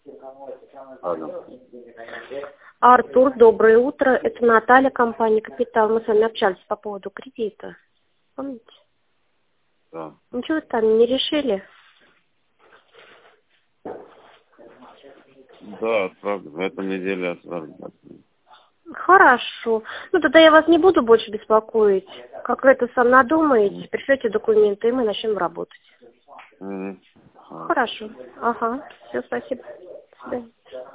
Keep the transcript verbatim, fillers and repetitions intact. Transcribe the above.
Ладно. Артур, доброе утро. Это Наталья, компания «Капитал». Мы с вами общались по поводу кредита. Помните? Да. Ничего там не решили? Да, отправлю. В этом неделе отправлю. Хорошо. Ну, тогда я вас не буду больше беспокоить. Как вы это сам надумаете, пришлете документы, и мы начнем работать. Угу. Хорошо. Ага. Все, спасибо. До свидания.